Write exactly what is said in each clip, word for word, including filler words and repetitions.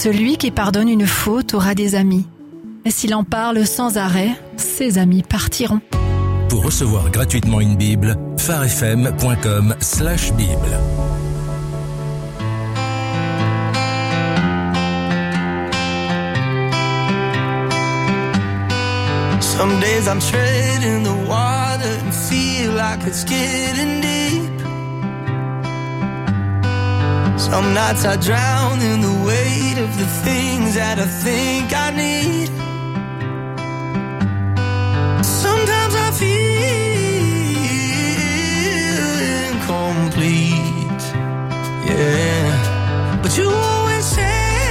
Celui qui pardonne une faute aura des amis. Mais s'il en parle sans arrêt, ses amis partiront. Pour recevoir gratuitement une Bible, farfm.com slash Bible. Some days I'm treading the water and feel like it's getting deep. Some nights I drown in the weight of the things that I think I need. Sometimes I feel incomplete, yeah. But you always say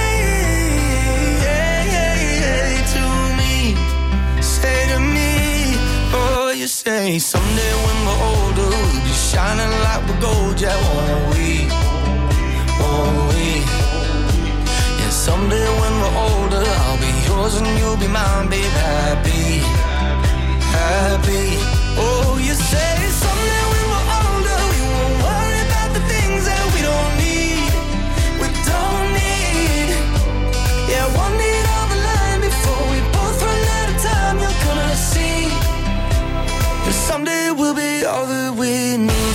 to me, say to me, oh, you say someday when we're older we'll be shining like we're gold, yeah, won't we? Won't we? Yeah, someday when we're older I'll be yours and you'll be mine, babe, happy, happy. Oh, you say someday when we're older we won't worry about the things that we don't need, we don't need. Yeah, one need on the line before we both run out of time. You're gonna see that someday we'll be all that we need.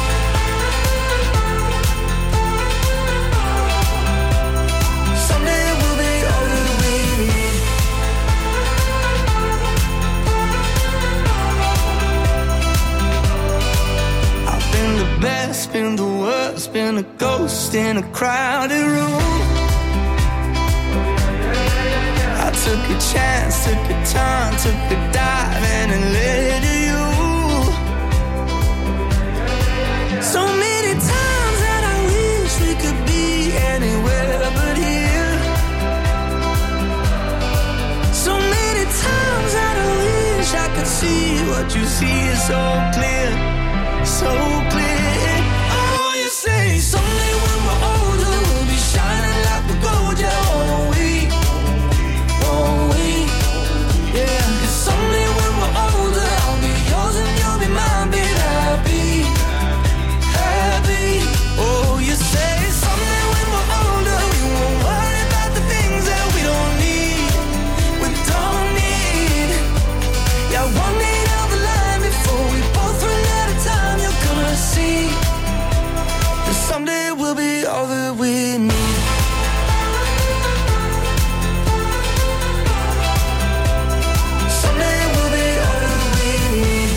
Best, been the worst, been a ghost in a crowded room. I took a chance, took a turn, took a dive and it led to you. So many times that I wish we could be anywhere but here. So many times that I wish I could see what you see is so clear, so clear. Oh, you say someday when we're older we'll be shining like we're gold, yeah, won't we? Won't we? Yeah, 'cause someday when we're older I'll be yours and you'll be mine, babe, happy, happy. Oh, you say someday when we're older we won't worry about the things that we don't need, we don't need. Yeah, one day down the line before we both run out of time, you're gonna see that someday we'll be all that we need. Someday we'll be all that we need.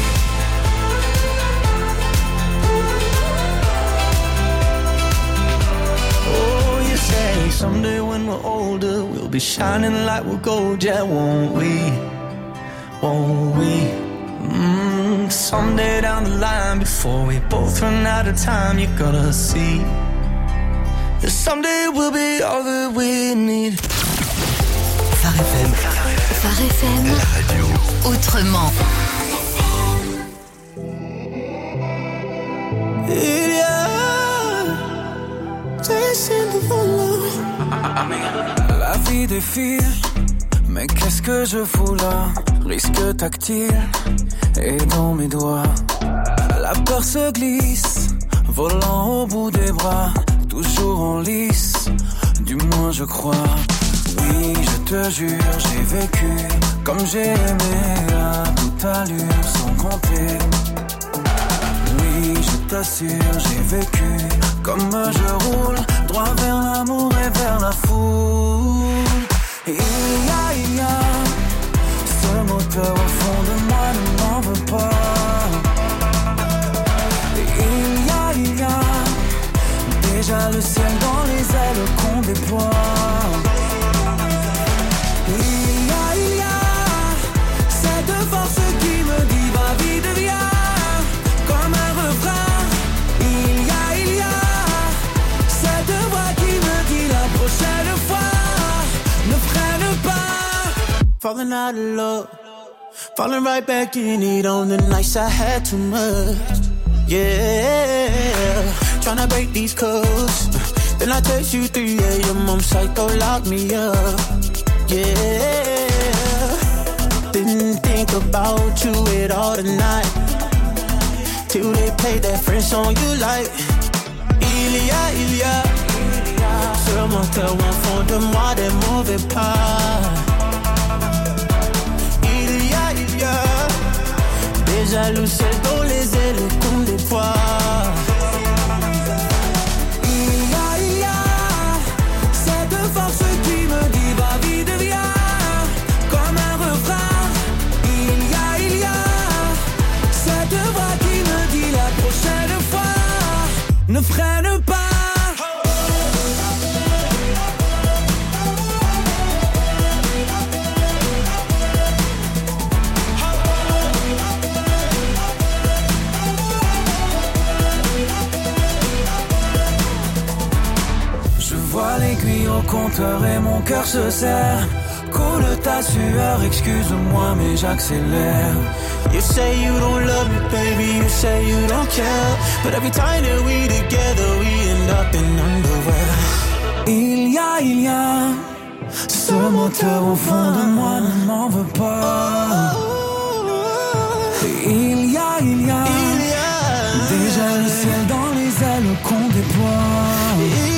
Oh, you say someday when we're older we'll be shining like we're gold, yeah, won't we? Won't we? Mm, someday down the line before we both run out of time, you're gonna see that someday we'll be all that we need. Phare F M. Phare F M. La radio. Autrement. La vie défile, mais qu'est-ce que je fous là? Risque tactile et dans mes doigts, la peur se glisse, volant au bout des bras, toujours en lice, du moins je crois. Oui, je te jure, j'ai vécu comme j'ai aimé, à toute allure, sans compter. Oui, je t'assure, j'ai vécu comme je roule, droit vers l'amour et vers la foule. Il y a, il y a ce moteur au fond de moi, ne m'en veux pas. Il y a, il y a déjà le ciel dans les ailes qu'on déploie. Il y a, il y a cette force qui me dit va vite, viens, comme un refrain. Il y a, il y a cette voix qui me dit la prochaine fois ne freine pas. Falling out of love, falling right back in it on the nights I had too much. Yeah, tryna break these codes. Then I text you three a.m. I'm psycho, lock me up. Yeah, didn't think about you at all tonight, till they played that French song you like. Il y a, il y a ce menteurs au fond de moi des mauvais pas. Il y a, il y a des jaloux seuls dont les ailes comme des poids. Il y a, il y a cette force qui me dit va vite viens comme un refrain. Il y a, il y a cette voix qui me dit la prochaine fois ne freine pas. L'aiguille au compteur et mon cœur se serre. Coule ta sueur, excuse-moi mais j'accélère. You say you don't love me baby, you say you don't care. But every time that we together we end up in underwear. Il y a, il y a ce moteur au fond de moi ne m'en veut pas. Il y a, il y a, il y a déjà le ciel dans les ailes qu'on déploie.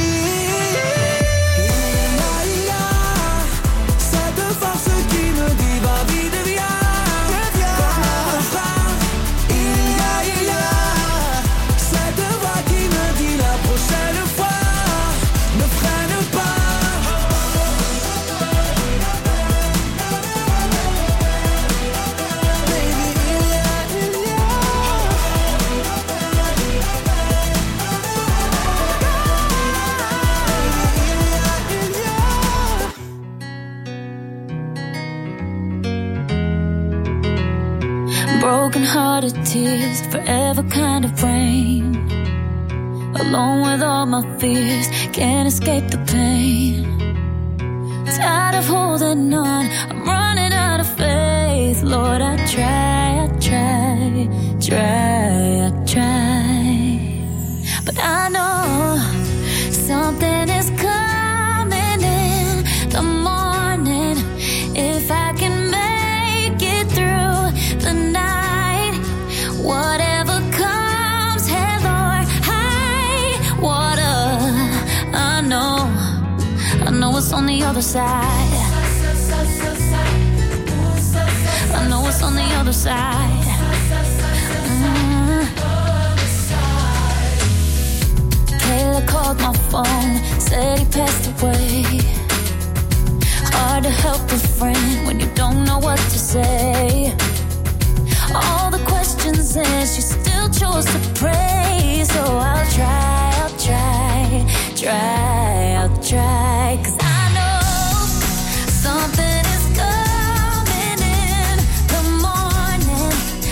Broken-hearted tears, forever kind of rain. Alone with all my fears, can't escape the pain. Tired of holding on, I'm running out of faith. Lord, I try, I try, try, I try. But I know something is coming in the morning. If I can make it through the night, whatever comes, hell or high water, I know, I know it's on the other side. I know it's on the other side. Mm. Taylor called my phone, said he passed away. Hard to help a friend when you don't know what to say. All the questions and she still chose to pray. So I'll try, I'll try, try, I'll try. Cause I know something is coming in the morning.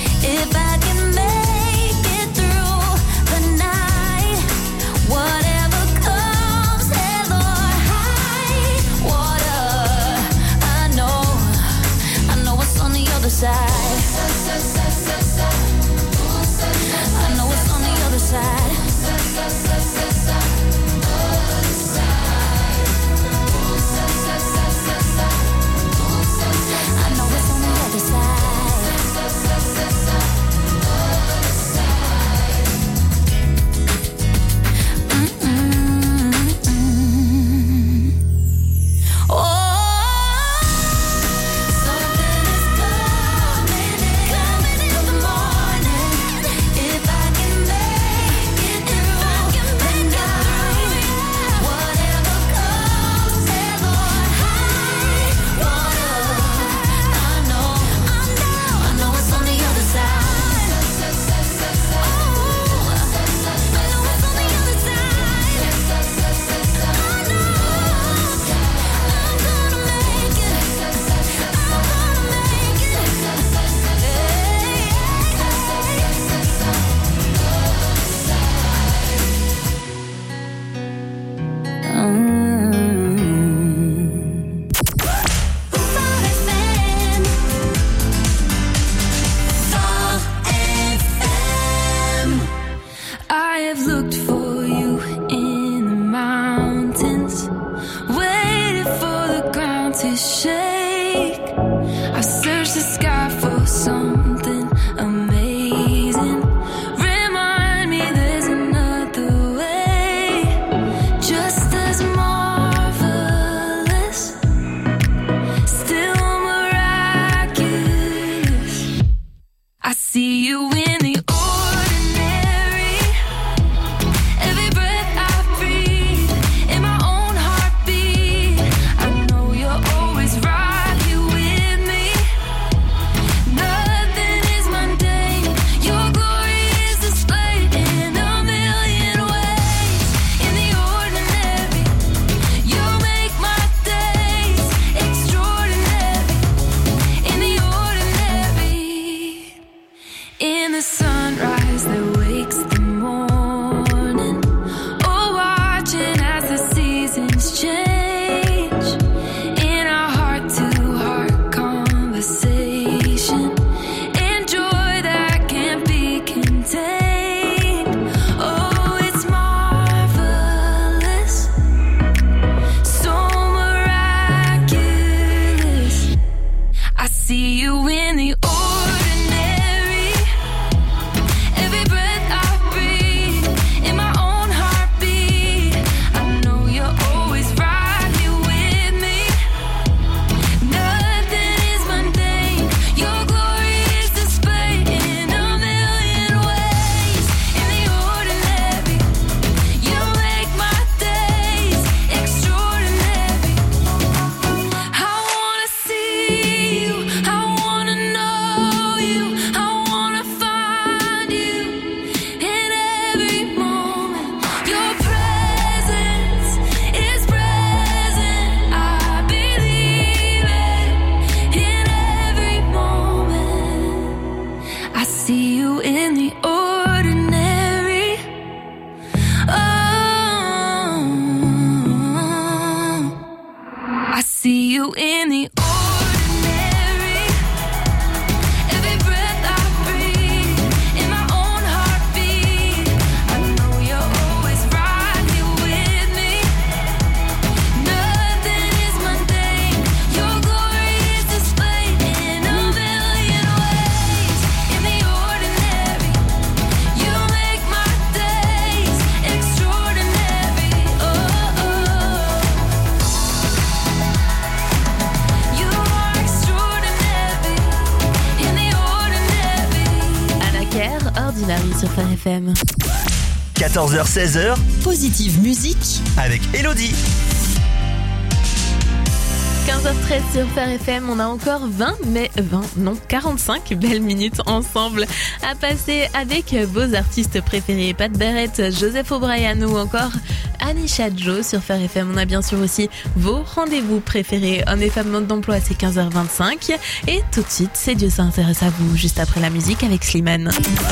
Ordinary sur Phare F M. quatorze heures seize heures, Positive musique avec Elodie. quinze heures treize sur Phare F M, on a encore vingt, mais vingt, non, quarante-cinq belles minutes ensemble à passer avec vos artistes préférés. Pat Barrett, Joseph O'Brien ou encore Anisha Joe sur Phare F M. On a bien sûr aussi vos rendez-vous préférés. Hommes et femmes mode d'emploi, c'est quinze heures vingt-cinq. Et tout de suite, c'est Dieu s'intéresse à vous, juste après la musique avec Slimane.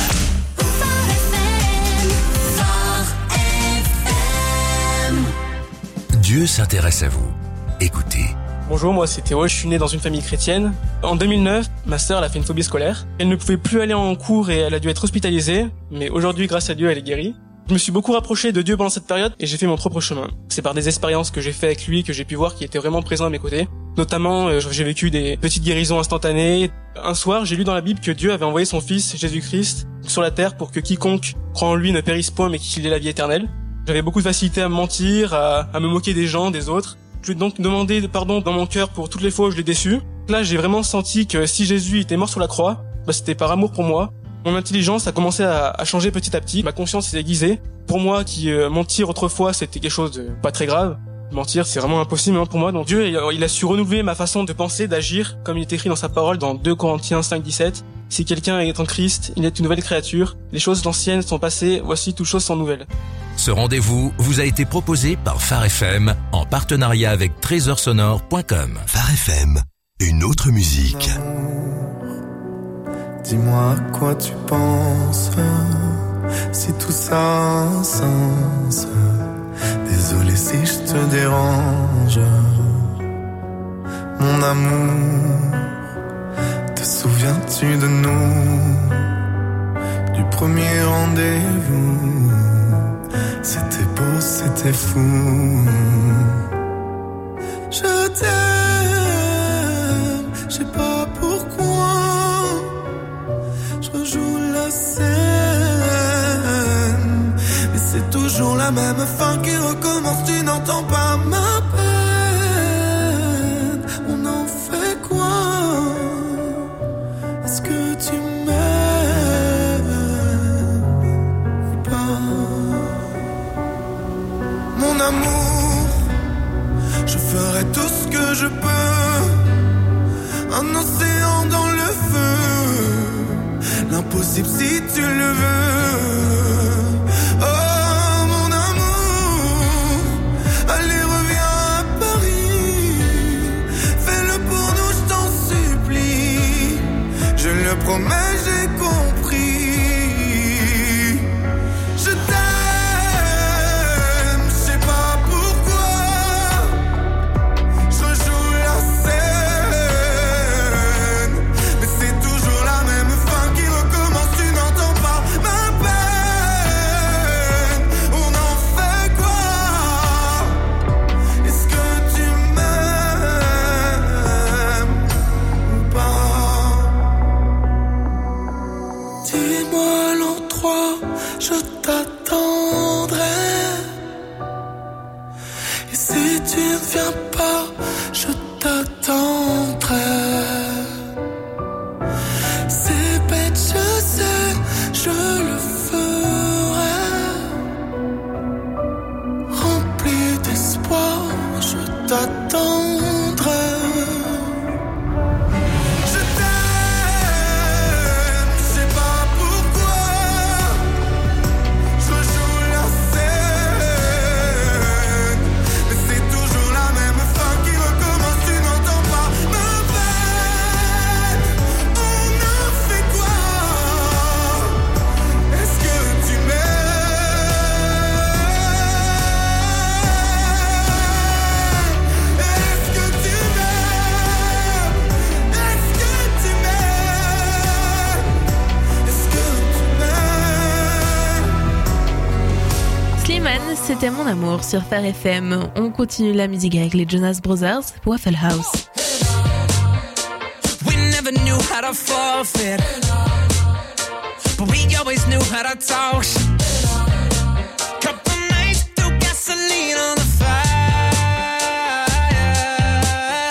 Dieu s'intéresse à vous. Écoutez. Bonjour, moi c'est Théo, je suis né dans une famille chrétienne. En deux mille neuf, ma sœur elle a fait une phobie scolaire. Elle ne pouvait plus aller en cours et elle a dû être hospitalisée, mais aujourd'hui, grâce à Dieu, elle est guérie. Je me suis beaucoup rapproché de Dieu pendant cette période et j'ai fait mon propre chemin. C'est par des expériences que j'ai fait avec lui que j'ai pu voir qu'il était vraiment présent à mes côtés. Notamment, euh, j'ai vécu des petites guérisons instantanées. Un soir, j'ai lu dans la Bible que Dieu avait envoyé son fils, Jésus-Christ, sur la terre pour que quiconque croit en lui ne périsse point mais qu'il ait la vie éternelle. J'avais beaucoup de facilité à me mentir, à, à me moquer des gens, des autres. Je lui ai donc demandé pardon dans mon cœur pour toutes les fois où je l'ai déçu. Là, j'ai vraiment senti que si Jésus était mort sur la croix, bah, c'était par amour pour moi. Mon intelligence a commencé à, à changer petit à petit. Ma conscience s'est aiguisée. Pour moi, qui euh, mentir autrefois, c'était quelque chose de pas très grave. Mentir, c'est vraiment impossible hein, pour moi. Donc Dieu, il a su renouveler ma façon de penser, d'agir, comme il est écrit dans sa parole dans deux Corinthiens cinq dix-sept. Si quelqu'un est en Christ, il est une nouvelle créature. Les choses anciennes sont passées, voici toutes choses sont nouvelles. Ce rendez-vous vous a été proposé par Phare F M en partenariat avec trésor sonore point com. Phare F M, une autre musique. Dis-moi à quoi tu penses, si tout ça a un sens. Désolé si je te dérange, mon amour. Te souviens-tu de nous, du premier rendez-vous? C'était beau, c'était fou. Je t'aime, je sais pas pourquoi. Je rejoue la scène, mais c'est toujours la même fin qui recommence. Tu n'entends pas ma peine. On en fait quoi? Est-ce que tu m'aimes ou pas? Mon amour, je ferai tout ce que je peux. Un océan dans le feu, l'impossible si tu le veux. Oh mon amour, allez reviens à Paris. Fais-le pour nous, je t'en supplie. Je le promets, j'ai compris. Je t'aime, je sais pas pourquoi. Je rejoue la scène, mais c'est toujours la même fin qui recommence. Tu n'entends pas ma peine. On en fait quoi? Est-ce que tu m'aimes ou pas? Dis-moi l'endroit, je t'attendrai. Et si tu ne viens pas, je t'attendrai. C'est bête, je sais, je le ferai. Rempli d'espoir, je t'attendrai. Je t'aime, je sais pas pourquoi. Je rejoue la scène, mais c'est toujours la même fin qui recommence. Tu n'entends pas ma peine. On en fait quoi? Est-ce que tu m'aimes? Est-ce que tu m'aimes? Est-ce que tu m'aimes? Est-ce que tu m'aimes? Slimane, c'était mon amour sur Phare F M. On continue la musique avec les Jonas Brothers, Waffle House. We never knew how to forfeit, but we always knew how to talk. Couple nights threw gasoline on the fire.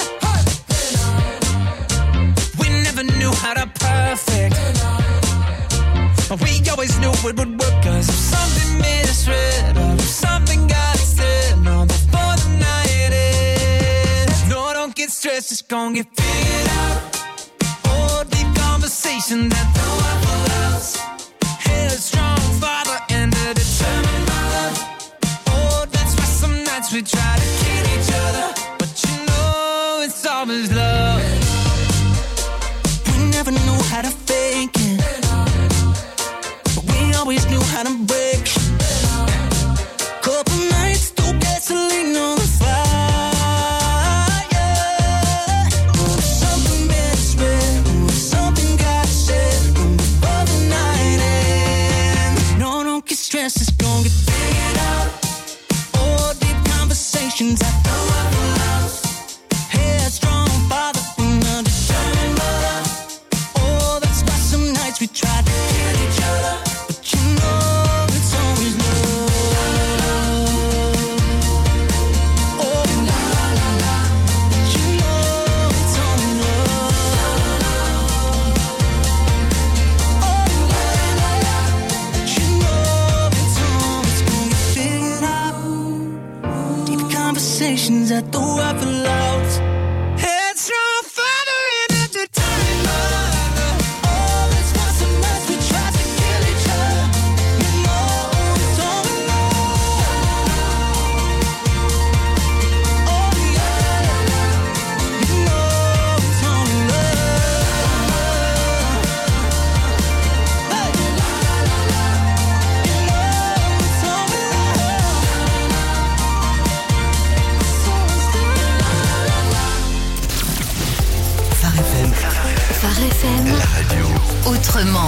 We never knew how to perfect, but we always knew knew it would work. Cause if something made us red, or if something got said, no, before the night ends. No, don't get stressed, it's gonna get figured out. Oh, deep conversation that the Waffle House. Headstrong father and a determined mother. Oh, that's why some nights we try to kill each other. But you know it's always love. We never knew how to fake it, but we always knew how to break. Couple nights, threw gasoline on the fire. Oh, something misread, oh, something got said before the night ends. No, don't get stressed, it's gonna get figured out. Oh, deep conversations at the Waffle House. Headstrong father and a determined mother. Oh, that's why some nights we try to kill each other. But you know it's always love. Oh, la la la la. But you know it's always love. Oh, la la la. But you know it's always gonna get figured out. Deep conversations at the Waffle House. Headstrong father and a determined mother. Oh, that's why some nights we try to kill each other. You know it's always love. Oh, yeah. You know it's always love. Hey. La, la, la, la. You know it's always love. Phare F M. Phare F M. La radio. Autrement.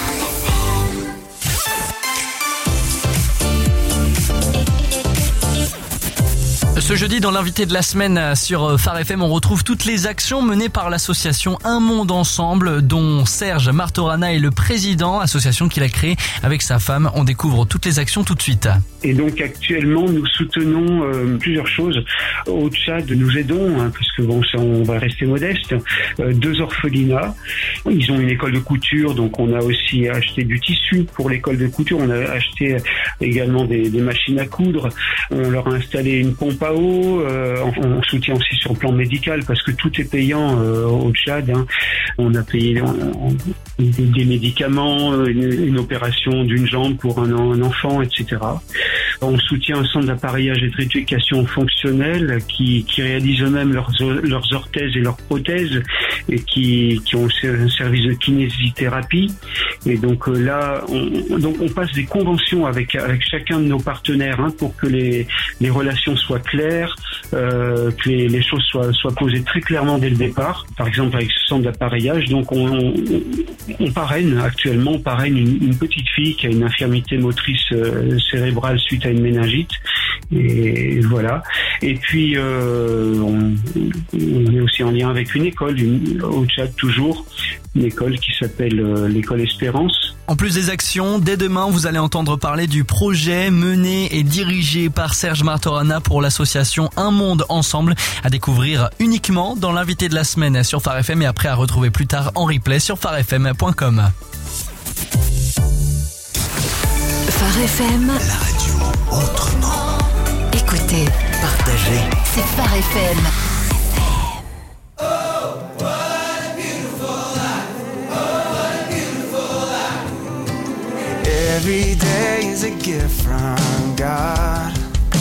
Ce jeudi, dans l'invité de la semaine sur Phare F M, on retrouve toutes les actions menées par l'association Un Monde Ensemble, dont Serge Martorana est le président, association qu'il a créée avec sa femme. On découvre toutes les actions tout de suite. Et donc actuellement, nous soutenons euh, plusieurs choses. Au Tchad, nous aidons, hein, puisque bon, ça, on va rester modeste, euh, deux orphelinats. Ils ont une école de couture, donc on a aussi acheté du tissu pour l'école de couture. On a acheté également des, des machines à coudre. On leur a installé une pompe à eau. Euh, on, on soutient aussi sur le plan médical, parce que tout est payant euh, au Tchad. Hein. On a payé on, on, des, des médicaments, une, une opération d'une jambe pour un, un enfant, et cetera. On soutient un centre d'appareillage et de rééducation fonctionnelle qui, qui réalise eux-mêmes leurs, leurs orthèses et leurs prothèses, et qui, qui ont un service de kinésithérapie. Et donc euh, là, on, donc on passe des conventions avec, avec chacun de nos partenaires, hein, pour que les, les relations soient claires, euh, que les, les choses soient, soient posées très clairement dès le départ. Par exemple, avec ce centre d'appareillage, donc on, on, on parraine actuellement, on parraine une, une petite fille qui a une infirmité motrice euh, cérébrale suite à une méningite. Et voilà. Et puis euh, on, on est aussi en lien avec une école, une, au Tchad toujours, une école qui s'appelle euh, l'école Espérance. En plus des actions, dès demain, vous allez entendre parler du projet mené et dirigé par Serge Martorana pour l'association Un Monde Ensemble, à découvrir uniquement dans l'invité de la semaine sur Phare F M et après à retrouver plus tard en replay sur phare f m point com. Phare F M. La radio autrement. Écoutez, Partagez. c'est Phare F M. Every day is a gift from God.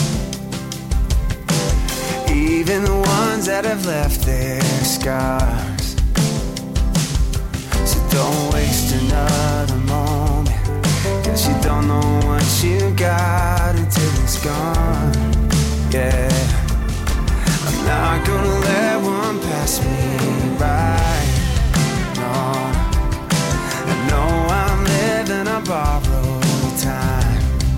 Even the ones that have left their scars. So don't waste another moment, cause you don't know what you got until it's gone. Yeah, I'm not gonna let one pass me by. No, I know I'm living a borrowed time.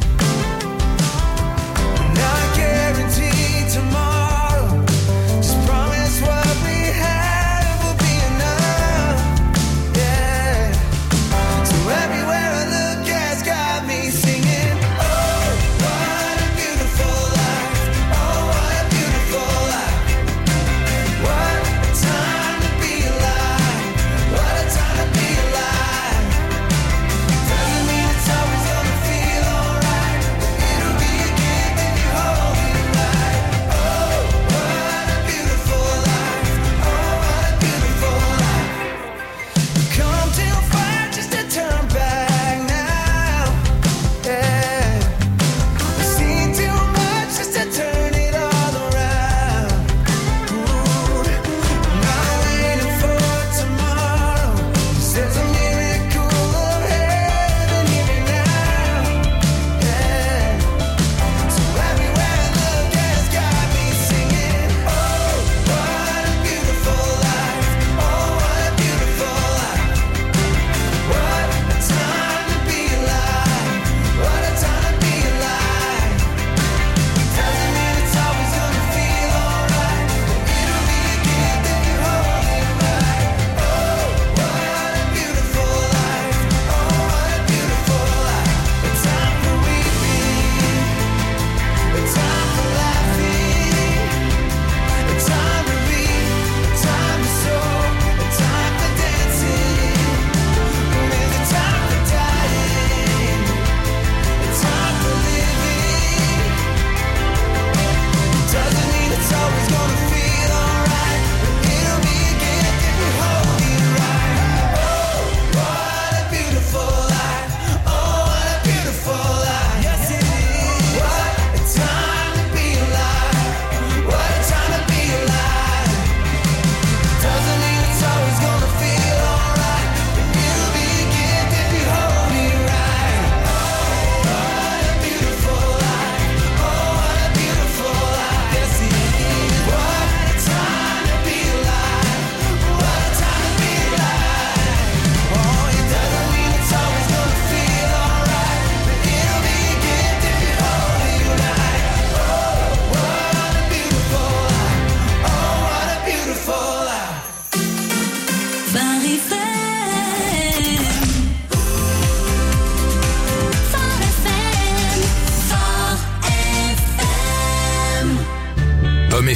Not guaranteed tomorrow, just promise what we have will be enough. Yeah, so everywhere I look has got me singing. Oh, what a beautiful life. Oh, what a beautiful life.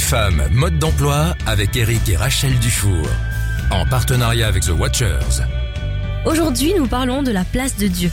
Femmes, mode d'emploi avec Eric et Rachel Dufour. En partenariat avec The Watchers. Aujourd'hui, nous parlons de la place de Dieu.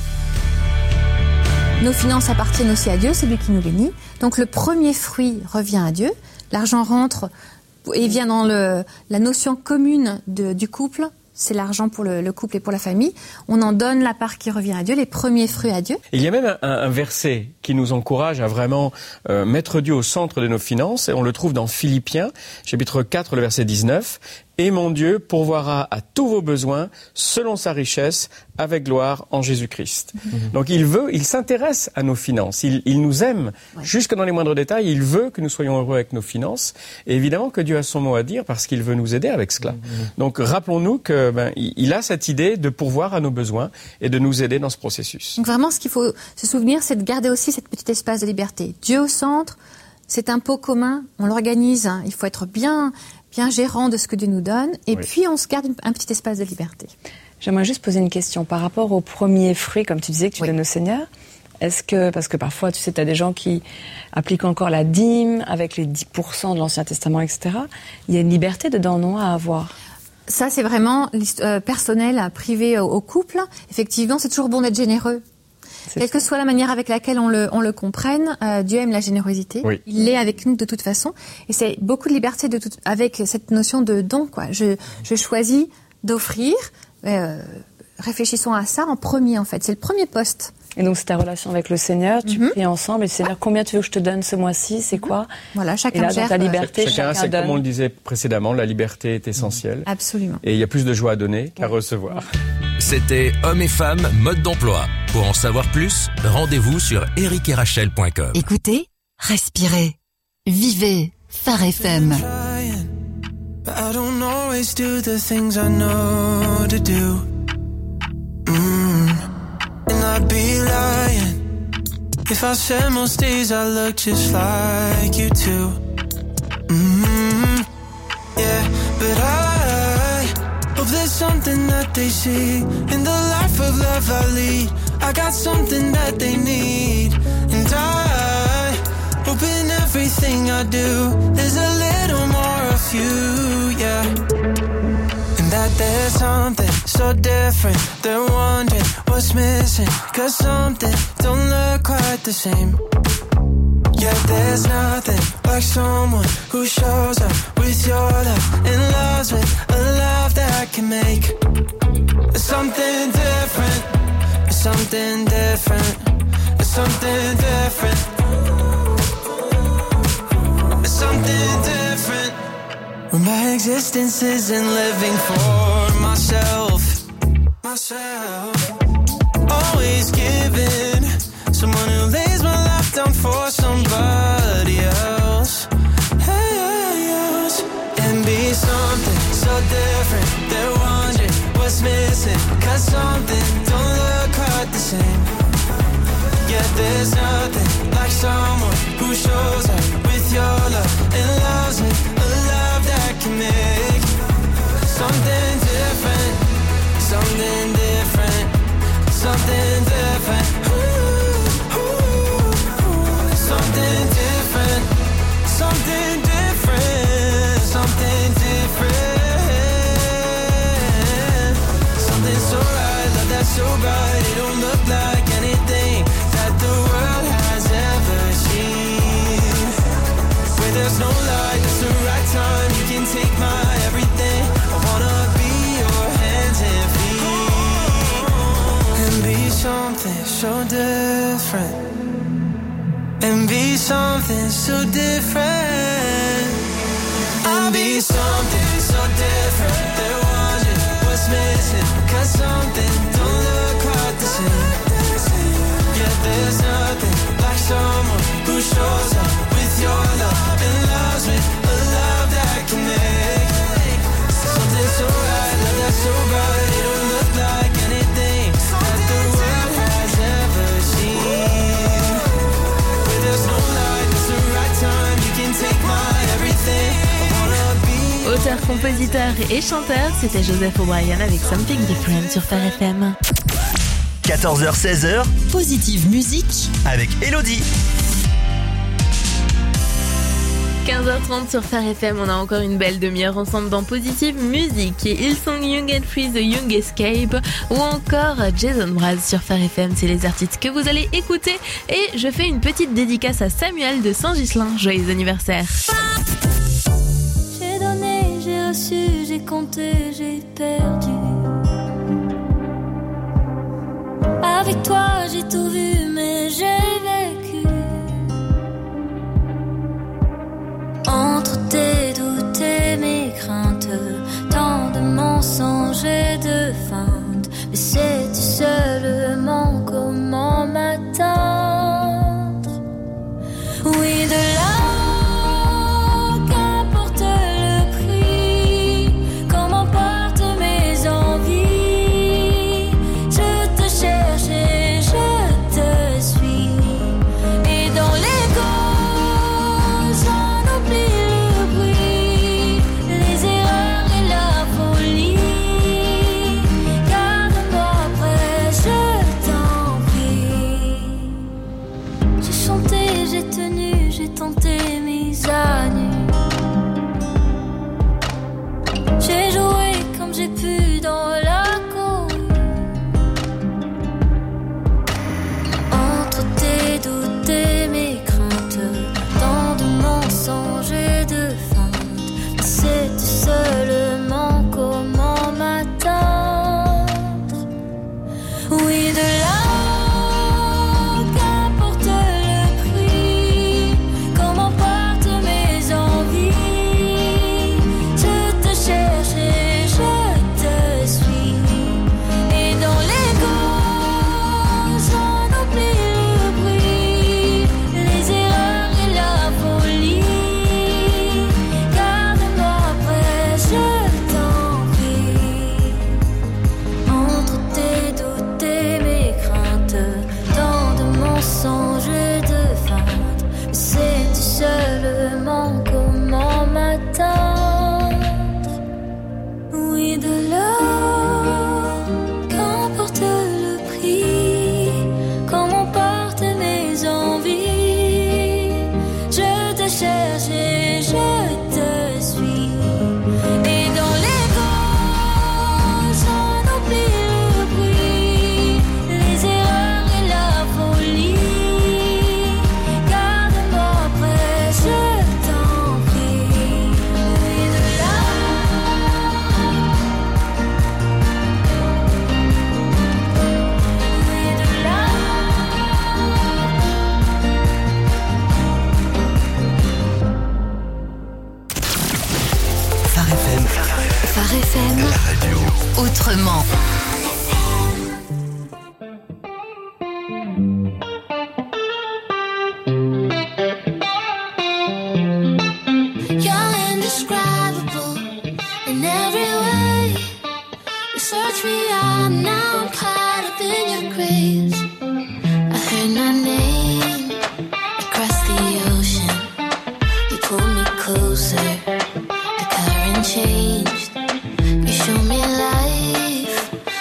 Nos finances appartiennent aussi à Dieu, c'est lui qui nous bénit. Donc le premier fruit revient à Dieu. L'argent rentre et vient dans le, la notion commune de, du couple. C'est l'argent pour le, le couple et pour la famille. On en donne la part qui revient à Dieu, les premiers fruits à Dieu. Il y a même un, un verset qui nous encourage à vraiment euh, mettre Dieu au centre de nos finances. Et on le trouve dans Philippiens, chapitre quatre, le verset dix-neuf. « Et mon Dieu pourvoira à tous vos besoins selon sa richesse avec gloire en Jésus-Christ. Mmh. » Donc il veut, il s'intéresse à nos finances. Il, il nous aime ouais. jusque dans les moindres détails. Il veut que nous soyons heureux avec nos finances. Et évidemment que Dieu a son mot à dire parce qu'il veut nous aider avec cela. Mmh. Donc rappelons-nous que ben, il a cette idée de pourvoir à nos besoins et de nous aider dans ce processus. Donc vraiment, ce qu'il faut se souvenir, c'est de garder aussi cette petite espace de liberté. Dieu au centre, c'est un pot commun. On l'organise. Hein. Il faut être bien... bien gérant de ce que Dieu nous donne, et oui. puis on se garde un petit espace de liberté. J'aimerais juste poser une question par rapport au premier fruit, comme tu disais, que tu oui. donnes au Seigneur. Est-ce que, parce que parfois, tu sais, tu as des gens qui appliquent encore la dîme avec les dix pour cent de l'Ancien Testament, et cetera. Il y a une liberté dedans, non, à avoir? Ça, c'est vraiment euh, personnel, privé au, au couple. Effectivement, c'est toujours bon d'être généreux. C'est Quelle ça. que soit la manière avec laquelle on le, on le comprenne, euh, Dieu aime la générosité. Oui. Il l'est avec nous de toute façon. Et c'est beaucoup de liberté de toute, avec cette notion de don, quoi. Je, je choisis d'offrir. Euh, réfléchissons à ça en premier, en fait. C'est le premier poste. Et donc, c'est ta relation avec le Seigneur. Tu mm-hmm. pries ensemble. Et Seigneur, combien tu veux que je te donne ce mois-ci? C'est quoi? Voilà, chacun gère. Et là, dans ta liberté, chacun, chacun c'est donne. Comme on le disait précédemment, la liberté est essentielle. Absolument. Et il y a plus de joie à donner qu'à recevoir. C'était Hommes et Femmes, mode d'emploi. Pour en savoir plus, rendez-vous sur eric et rachel point com. Écoutez, respirez, vivez Phare F M. But I don't always do the things I know to do. Mm. And I'd be lying if I said most days I look just like you too. Mm. Yeah, but I hope there's something that they see in the life of love I lead. I got something that they need, and I hope in everything I do there's a little more of you, yeah. And that there's something so different, they're wondering what's missing, cause something don't look quite the same. Yeah, there's nothing like someone who shows up with your love and loves with a love that can make something different, something different, something different, something different. Where my existence isn't living for myself, myself. Always giving, someone who lays my life down for somebody else, hey, else. And be something so different, they're wondering what's missing, cause something don't look quite the same. Yeah, there's nothing like someone who shows up with your love and loves with a love that can make something different, something different, something different. Ooh, ooh, something different, something different, something different, something so right, love that's so bright, it don't look like anything that the world has ever seen. Where there's no light, it's the right time, you can take my everything. I wanna be your hands and feet, and be something so different, and be something so different. I'll be something so different, they're wondering what's missing, cause something don't look quite the same. Yeah, there's nothing like someone who shows up with your love and loves with a love that can make something so right, love that's so bright, it don't look like anything that the world has ever seen. Where there's no light, it's the right time, you can take my everything. I wanna be. Auteur, compositeur et chanteur, c'était Joseph O'Brien avec Something Different sur Phare F M. quatorze heures seize heures, Positive Musique avec Elodie. quinze heures trente sur Phare F M, on a encore une belle demi-heure ensemble dans Positive Music. Ils sont Young and Free, The Young Escape ou encore Jason Mraz sur Phare F M. C'est les artistes que vous allez écouter. Et je fais une petite dédicace à Samuel de Saint-Ghislain. Joyeux anniversaire. J'ai donné, j'ai reçu, j'ai compté, j'ai perdu. Avec toi, j'ai tout vu, mais j'ai vécu. Entre tes doutes et mes craintes, tant de mensonges et de feintes. Mais sais-tu seulement comment m'atteindre? Oui, de là. J'ai joué comme j'ai pu dans la cour. Entre tes doutes et mes craintes, tant de mensonges et de feintes. Mais sais-tu seulement comment m'atteindre? Oui, de là. Autrement. You're indescribable in every way. You search me out, now I'm caught up in your grace. I heard my name across the ocean. You pulled me closer, the current changed. You showed me life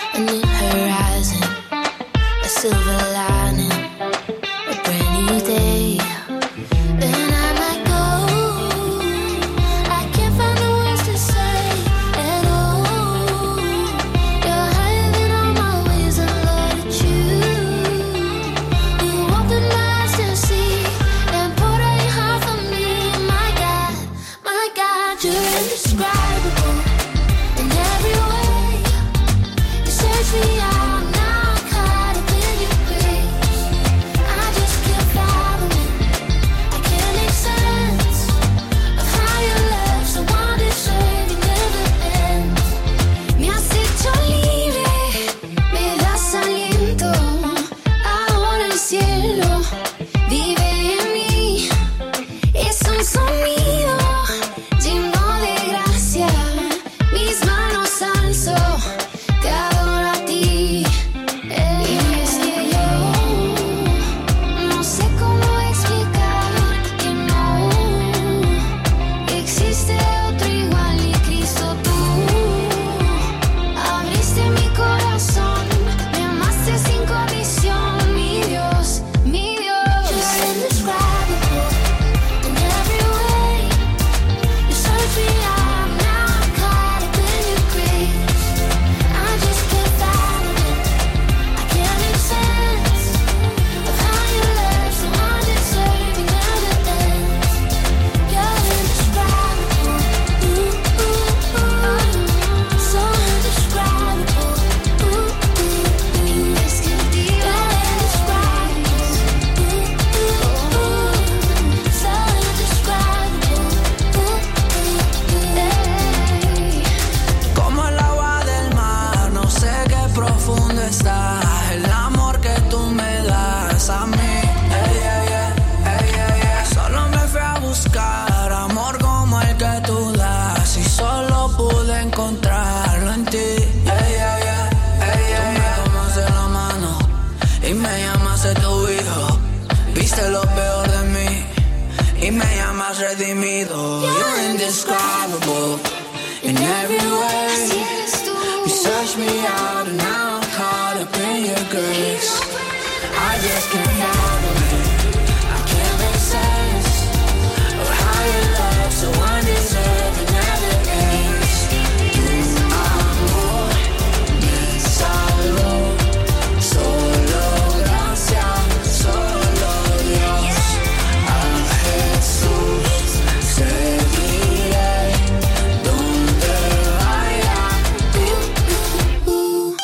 más redimido. You're indescribable in every way. You search me out and now I'm caught up in your grace. I just can't handle it. I can't make sense of how your love so undeserved never ends. You are more than sorrow. Solo gracias, solo Dios. A Jesús seguiré donde vaya. Uh, uh, uh.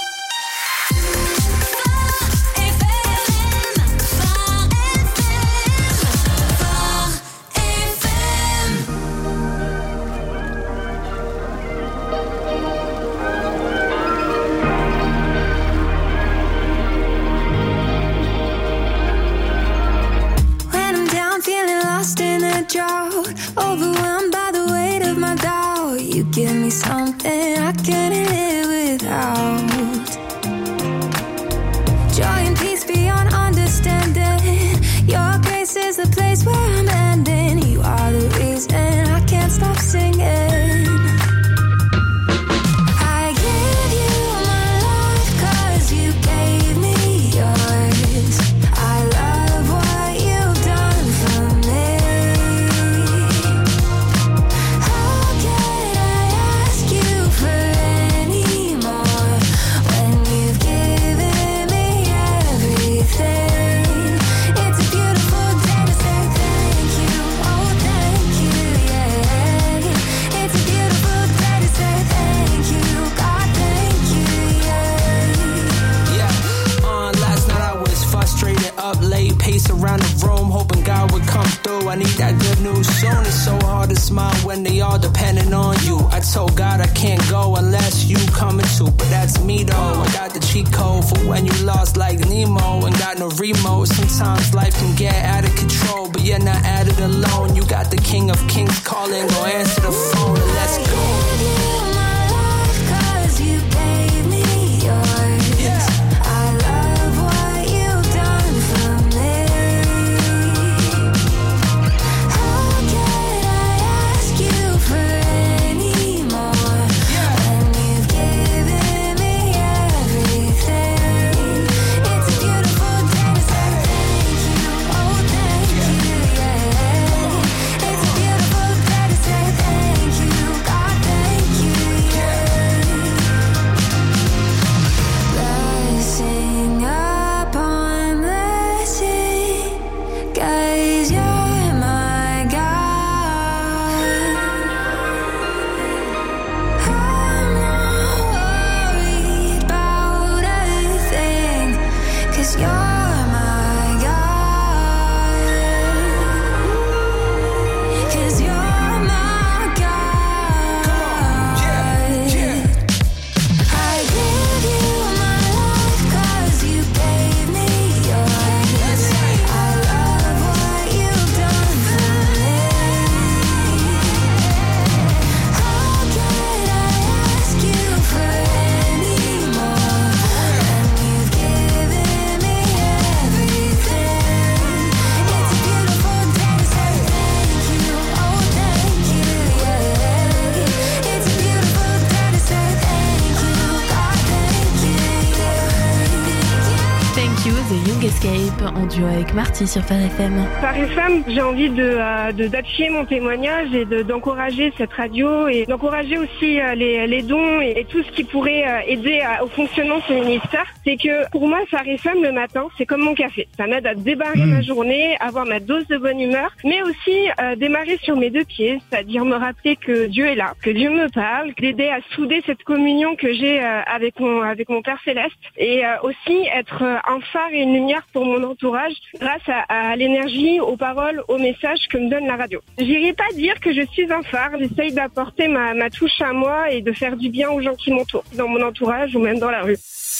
When I'm down, feeling lost in a drought, overwhelmed by the weight of my doubt, you give me something I can't live without. Joy and peace beyond understanding. Your grace is the place where I'm ending. You are the reason I can't stop singing. I give you my life 'cause you gave me yours. I love what you've done for me. How can I ask you for any more when you've given me everything? It's a beautiful day to say thank you. Oh, thank you, yeah. It's a beautiful day to say thank you. God, thank you, yeah. Yeah, uh, last night I was frustrated, up late, pace around the room, hoping God would come through. I need that good news soon. It's so hard to smile when they all depending on you. I told God I can't go unless you coming too, but that's me though. I got the cheat code for when you lost like Nemo and got no remote. Sometimes life can get out of control, but you're not at it alone. You got the King of Kings calling, go answer the phone and let's go. Cause you gave me yours. I love what you've done for me. How can I ask you for any more when you've given me everything? It's a beautiful day to say thank you. Oh, thank you, yeah. It's a beautiful day to say thank you. God, thank you, yeah. Blessing upon blessing, 'cause you're my God. I'm not worried about a thing, 'cause you're my God. 'Cause you're my God. I give you my life 'cause you gave me yours. I love what you've done for me. How can I ask you for any more when you've given me everything? It's a beautiful day to say thank you. Oh, thank you, yeah. It's a beautiful day to say thank you. God, thank you, yeah. Thank you, The Young Escape, en duo avec Marty sur Phare F M. Phare F M, j'ai envie de, euh, de d'appuyer mon témoignage et de, d'encourager cette radio et d'encourager aussi euh, les, les dons et, et tout ce qui pourrait euh, aider à- au fonctionnement de ce ministère. C'est que pour moi, Phare F M le matin, c'est comme mon café. Ça m'aide à débarrer ma journée, avoir ma dose de bonne humeur, mais aussi euh, démarrer sur mes deux pieds, c'est-à-dire me rappeler que Dieu est là, que Dieu me parle, d'aider à souder cette communion que j'ai euh, avec mon avec mon Père Céleste et euh, aussi être euh, un phare et une lumière pour mon entourage grâce à, à l'énergie, aux paroles, aux messages que me donne la radio. J'irai pas dire que je suis un phare, j'essaye d'apporter ma, ma touche à moi et de faire du bien aux gens qui m'entourent, dans mon entourage ou même dans la rue.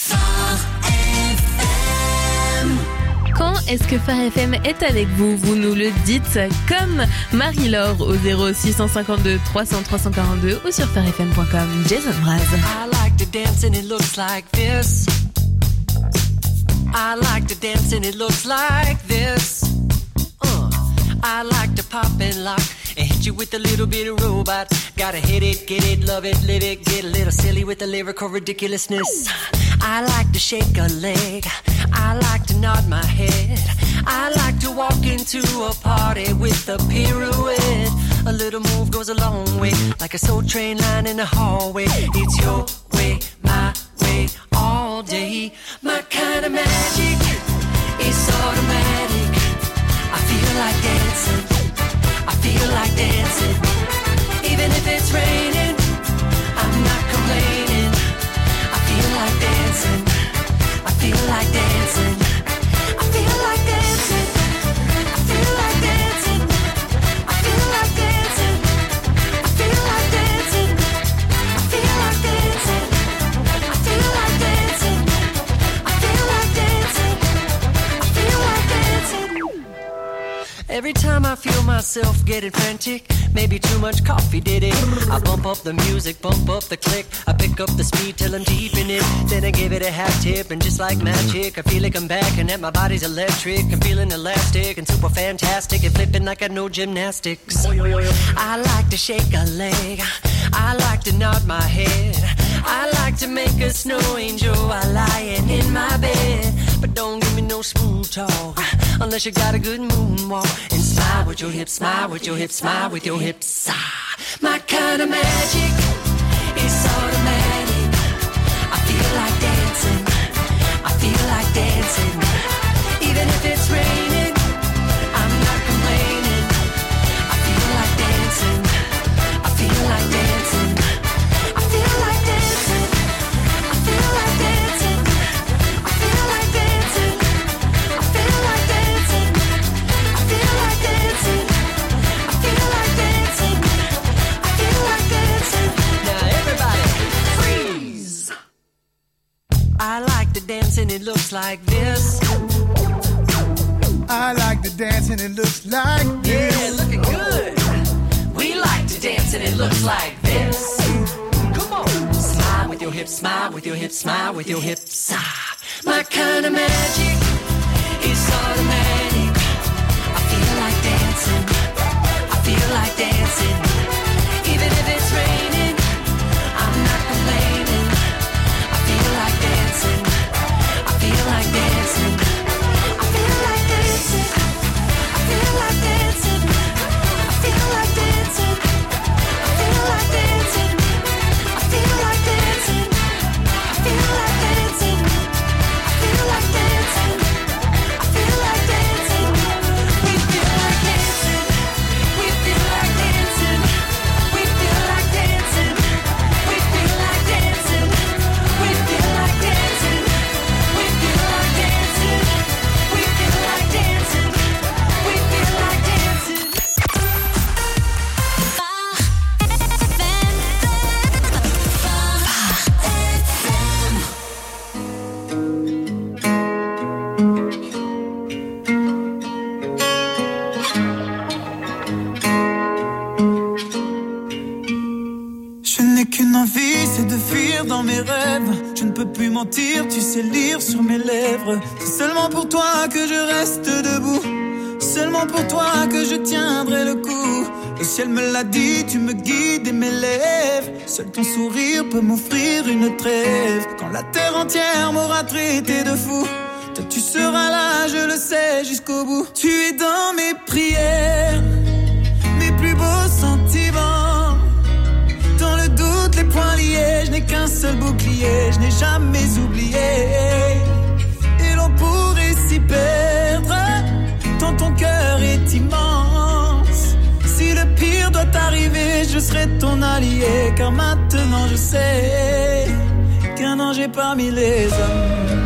Quand est-ce que Phare F M est avec vous? Vous nous le dites comme Marie-Laure au zéro six cent cinquante-deux trois cents trois cent quarante-deux ou sur phare f m point com. Jason Mraz. I like to dance and it looks like this. I like to dance and it looks like this. Uh, I like to pop and lock hit you with a little bit of robot. Gotta hit it, get it, love it, live it, get a little silly with the lyrical ridiculousness. I like to shake a leg, I like to nod my head, I like to walk into a party with a pirouette. A little move goes a long way, like a soul train line in the hallway. It's your way, my way, all day. My kind of magic is automatic. I feel like dancing, I feel like dancing. Even if it's raining, I'm not complaining. I feel like dancing, I feel like dancing. I feel like dancing, I feel like dancing. I feel like dancing, I feel like dancing. I feel like dancing, I feel like dancing. I feel like dancing, I feel like dancing. Every time I feel myself getting frantic, maybe too much coffee did it. I bump up the music, bump up the click. I pick up the speed till I'm deep in it. Then I give it a half tip and just like magic, I feel like I'm back and that my body's electric. I'm feeling elastic and super fantastic and flipping like I know gymnastics. I like to shake a leg, I like to nod my head, I like to make a snow angel while lying in my bed. But don't give me no smooth talk unless you got a good moonwalk. And smile with your hips, smile with your hips, smile with your hips. Ah, my kind of magic is automatic. I feel like dancing, I feel like dancing. Even if it's raining, I'm not complaining. I feel like dancing, I feel like dancing. I feel like dancing, I feel like dancing. I feel like dancing, I feel like dancing. I feel like dancing, I feel like dancing. I feel like dancing. Now everybody freeze. I like to dance and it looks like this. I like to dance and it looks like this. Yeah, looking good. We like to dance and it looks like this. Come on. Smile with your hips, smile with your hips, smile with your hips. Ah, my kind of magic is automatic. I feel like dancing, I feel like dancing. Even if it's raining, I'm not complaining. I feel like dancing, I feel like dancing. I feel like dancing, I feel like dancing. I feel like dancing, I feel like dancing. I feel like dancing, I feel like dancing. I feel like dancing, I feel like dancing. We feel like dancing, we feel like dancing. We feel like dancing, we feel like dancing. We feel like dancing, we feel like dancing. We feel like dancing, we feel like dancing. Je n'ai qu'une envie, c'est de fuir dans mes rêves. Je ne peux plus mentir, tu sais lire sur mes lèvres. C'est seulement pour toi que je reste debout. Seulement pour toi que je tiendrai le coup. Le ciel me l'a dit, tu me guides et m'élèves. Seul ton sourire peut m'offrir une trêve. Quand la terre entière m'aura traité de fou, toi tu seras là, je le sais, jusqu'au bout. Tu es dans mes prières, mes plus beaux sentiments. Dans le doute, les poings liés, je n'ai qu'un seul bouclier, je n'ai jamais oublié. Et l'on pourrait s'y perdre, tant ton cœur est immense. Si le pire doit arriver, je serai ton allié. Car maintenant je sais qu'un ange est parmi les hommes.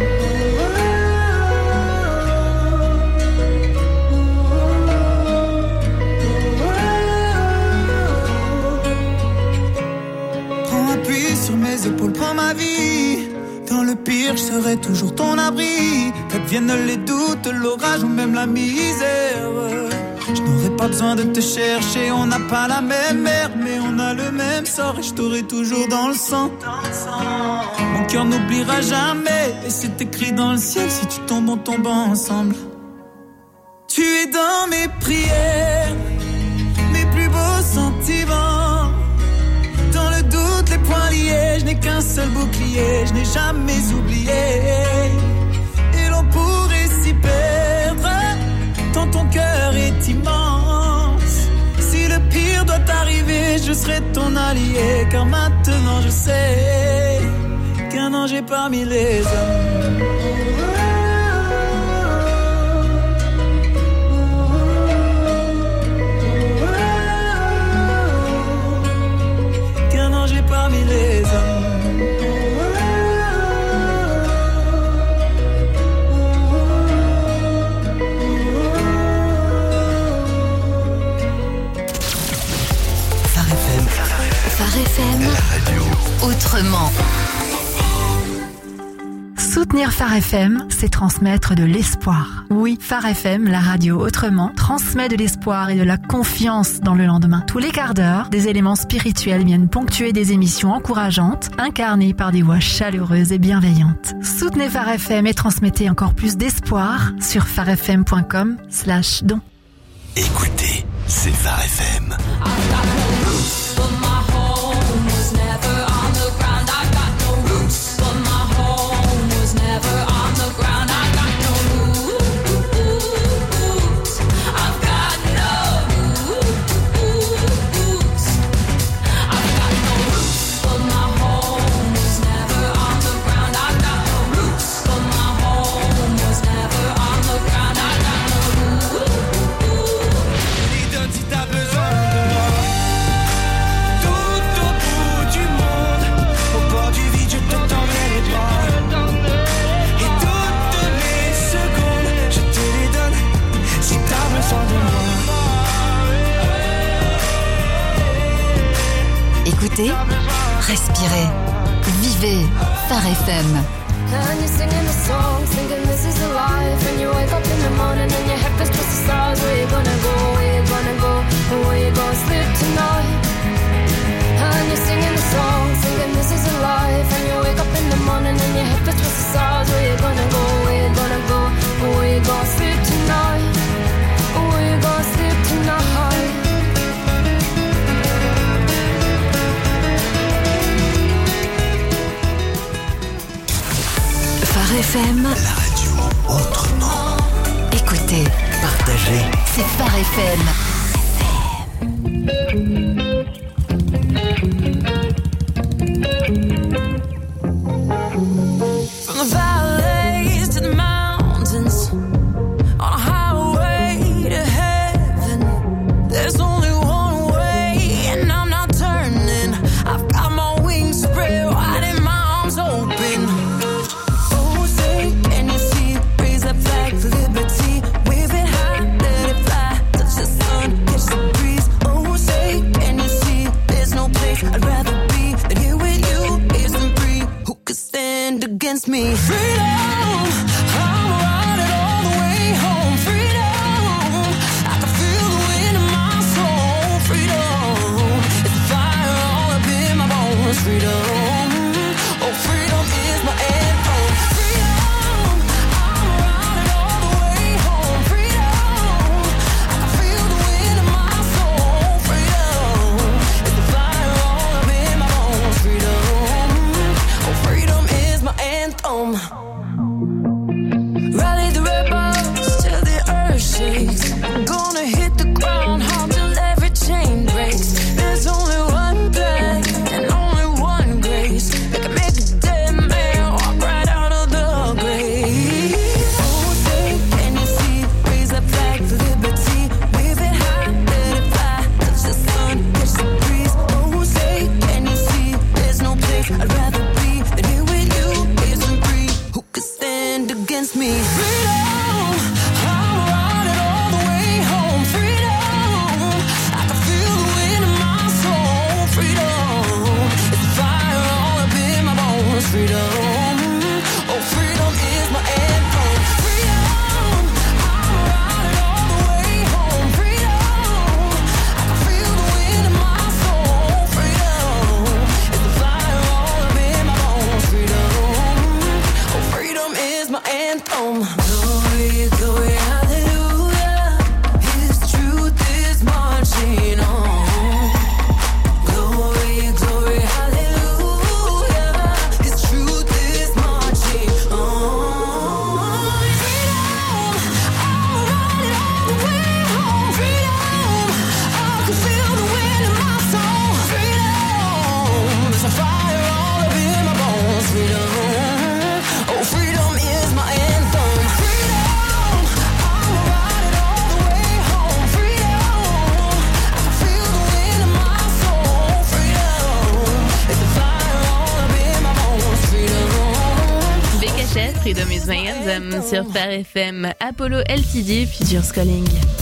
Sur mes épaules, prends ma vie. Dans le pire, je serai toujours ton abri. Qu'adviennent les doutes, l'orage ou même la misère. Je n'aurai pas besoin de te chercher. On n'a pas la même mère, mais on a le même sort. Et je t'aurai toujours dans le sang. Mon cœur n'oubliera jamais. Et c'est écrit dans le ciel, si tu tombes, on tombe ensemble. Tu es dans mes prières, mes plus beaux qu'un seul bouclier, je n'ai jamais oublié. Et l'on pourrait s'y perdre, tant ton cœur est immense. Si le pire doit arriver, je serai ton allié, car maintenant je sais qu'un ange est parmi les hommes. Qu'un ange est parmi les hommes. Phare F M, la radio. Autrement. Soutenir Phare F M, c'est transmettre de l'espoir. Oui, Phare F M, la radio autrement, transmet de l'espoir et de la confiance dans le lendemain. Tous les quarts d'heure, des éléments spirituels viennent ponctuer des émissions encourageantes, incarnées par des voix chaleureuses et bienveillantes. Soutenez Phare F M et transmettez encore plus d'espoir sur pharefm.com slash don. Écoutez, c'est Phare F M. Écoutez, respirez, vivez Phare F M. And you're singing the song, thinking this is the life. And you wake up in the morning and your head feels just the stars. Where you gonna go, where you gonna go, and where you gonna sleep tonight? And you're singing the song, thinking this is the life. And you wake up in the morning and your head feels just the stars. Where you gonna go, where you gonna go, and where you gonna sleep tonight? Where you gonna sleep tonight? Phare F M, la radio autrement. Écoutez, partagez, c'est Phare F M. From the valleys to the mountains, on a highway to heaven, there's only one way, and I'm not turning. I've got my wings spread wide and my arms open. Oh, say, can you see? Raise that flag for liberty. Wave it high, let it fly. Touch the sun, catch the breeze. Oh, say, can you see? There's no place I'd rather be than here with you, isn't free. Who could stand against me? Freedom, I'm riding all the way home. Freedom, I can feel the wind in my soul. Freedom, it's a fire all up in my bones. Freedom, oh freedom is my anthem. Freedom, I'm riding all the way home. Freedom, I can feel the wind in my soul. Freedom, it's a fire all up in my bones. Freedom, oh freedom is my anthem. Rally the rebels till the earth shakes. Gonna hit the ground hard till every chain breaks. There's only one plan and only one grace that can make a dead man walk right out of the grave. Oh, say, can you see? Raise that flag for liberty. Wave it high, let it fly. Touch the sun, catch the breeze. Oh, say, can you see? There's no place I'd rather be than here with you, isn't free. Who could stand against me? Freedom, I'm riding all the way Rhythm sur Phare F M. Apollo L T D, Future's Calling.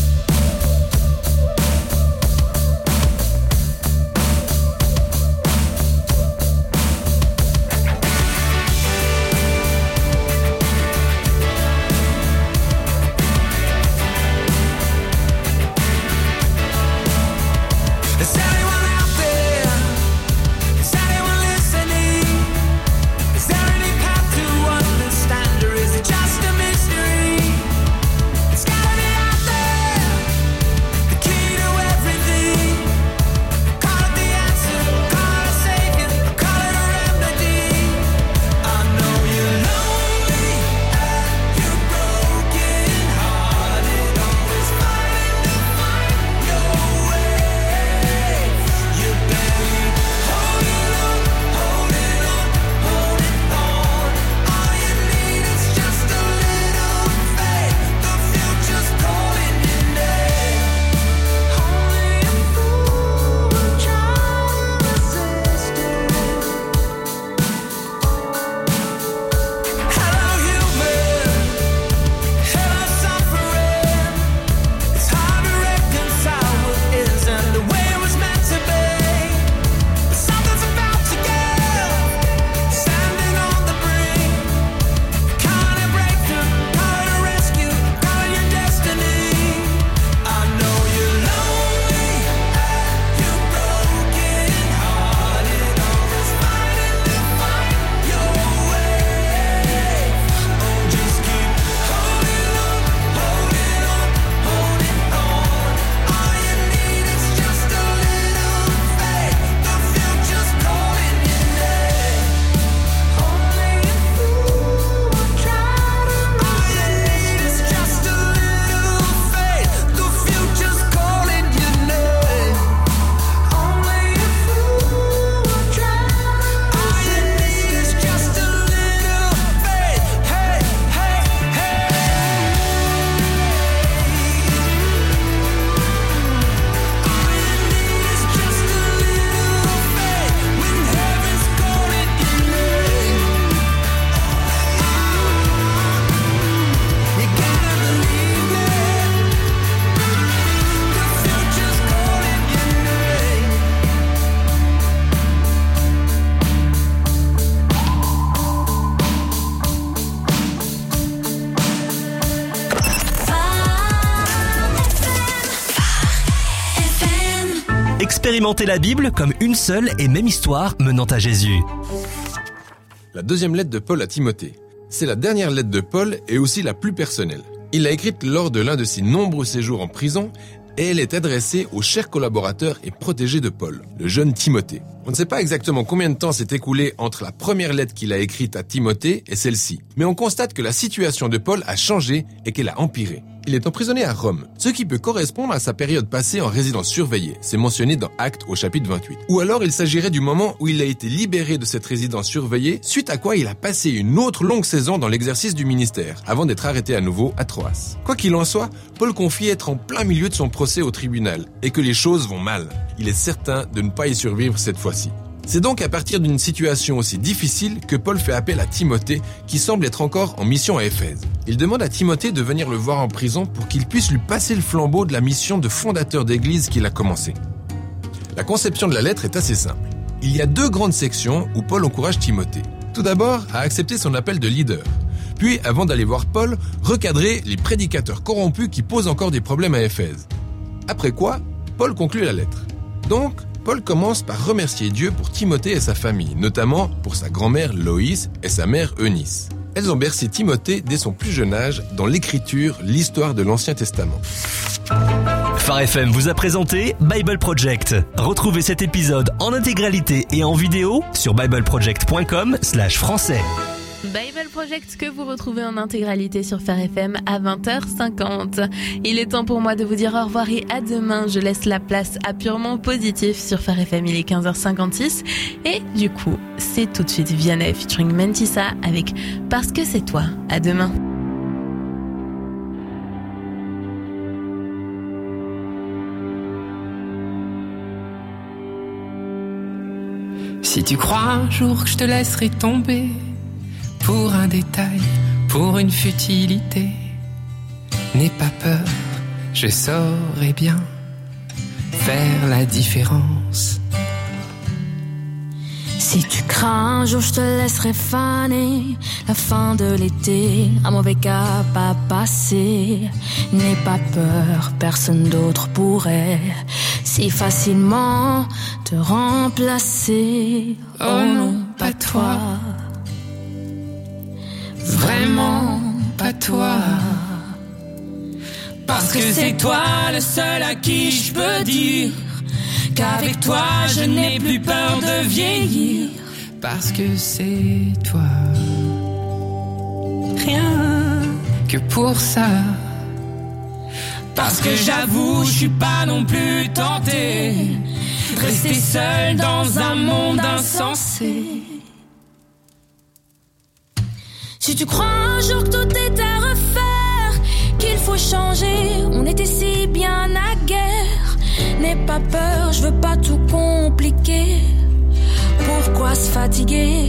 Expérimentez la Bible comme une seule et même histoire menant à Jésus. La deuxième lettre de Paul à Timothée. C'est la dernière lettre de Paul et aussi la plus personnelle. Il l'a écrite lors de l'un de ses nombreux séjours en prison et elle est adressée au cher collaborateur et protégé de Paul, le jeune Timothée. On ne sait pas exactement combien de temps s'est écoulé entre la première lettre qu'il a écrite à Timothée et celle-ci, mais on constate que la situation de Paul a changé et qu'elle a empiré. Il est emprisonné à Rome, ce qui peut correspondre à sa période passée en résidence surveillée, c'est mentionné dans Actes au chapitre vingt-huit. Ou alors il s'agirait du moment où il a été libéré de cette résidence surveillée, suite à quoi il a passé une autre longue saison dans l'exercice du ministère, avant d'être arrêté à nouveau à Troas. Quoi qu'il en soit, Paul confie être en plein milieu de son procès au tribunal, et que les choses vont mal. Il est certain de ne pas y survivre cette fois-ci. C'est donc à partir d'une situation aussi difficile que Paul fait appel à Timothée, qui semble être encore en mission à Éphèse. Il demande à Timothée de venir le voir en prison pour qu'il puisse lui passer le flambeau de la mission de fondateur d'église qu'il a commencé. La conception de la lettre est assez simple. Il y a deux grandes sections où Paul encourage Timothée. Tout d'abord, à accepter son appel de leader. Puis, avant d'aller voir Paul, recadrer les prédicateurs corrompus qui posent encore des problèmes à Éphèse. Après quoi, Paul conclut la lettre. Donc, Paul commence par remercier Dieu pour Timothée et sa famille, notamment pour sa grand-mère Loïs et sa mère Eunice. Elles ont bercé Timothée dès son plus jeune âge dans l'écriture, l'histoire de l'Ancien Testament. Phare F M vous a présenté Bible Project. Retrouvez cet épisode en intégralité et en vidéo sur bibleproject point com slash français. Bible Project que vous retrouvez en intégralité sur Phare F M à vingt heures cinquante. Il est temps pour moi de vous dire au revoir et à demain. Je laisse la place à Purement Positif sur Phare F M, il est quinze heures cinquante-six. Et du coup, c'est tout de suite Vianney featuring Mentissa avec Parce que c'est toi. À demain. Si tu crois un jour que je te laisserai tomber pour un détail, pour une futilité. N'aie pas peur, je saurai bien faire la différence. Si tu crains un jour je te laisserai faner la fin de l'été, un mauvais cap à passer. N'aie pas peur, personne d'autre pourrait si facilement te remplacer. Oh non, pas toi, vraiment pas toi. Parce que c'est toi le seul à qui je peux dire qu'avec toi je n'ai plus peur de vieillir. Parce que c'est toi, rien que pour ça. Parce que j'avoue, je suis pas non plus tenté de rester seul dans un monde insensé. Si tu crois un jour que tout est à refaire, qu'il faut changer, on était si bien à guerre. N'aie pas peur, je veux pas tout compliquer. Pourquoi se fatiguer?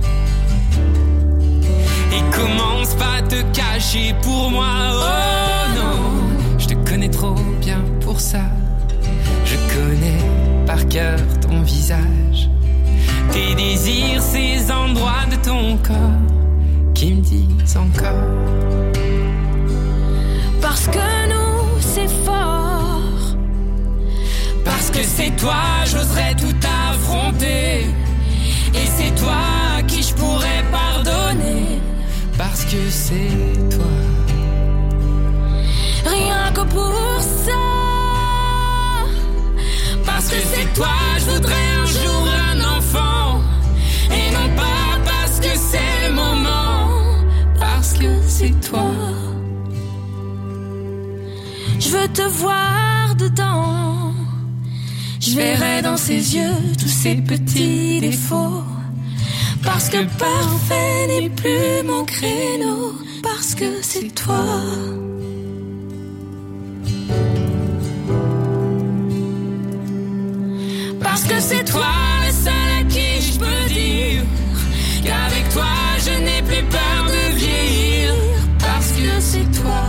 Et commence pas à te cacher pour moi, oh non. Je te connais trop bien pour ça. Je connais par cœur ton visage, tes désirs, ces endroits de ton corps qui me disent encore. Parce que nous, c'est fort. Parce que c'est toi, j'oserais tout affronter. Et c'est toi à qui je pourrais pardonner. Parce que c'est toi, rien que pour ça. Parce que c'est toi, je voudrais un jour un enfant. Et non pas parce que c'est le moment. Parce que c'est toi. Je veux te voir dedans. Je verrai dans ses yeux tous ces petits défauts. Parce que parfait n'est plus mon créneau. Parce que c'est toi. Parce que c'est toi le seul à qui je peux dire qu'avec toi je n'ai plus peur de vieillir. Parce que c'est toi.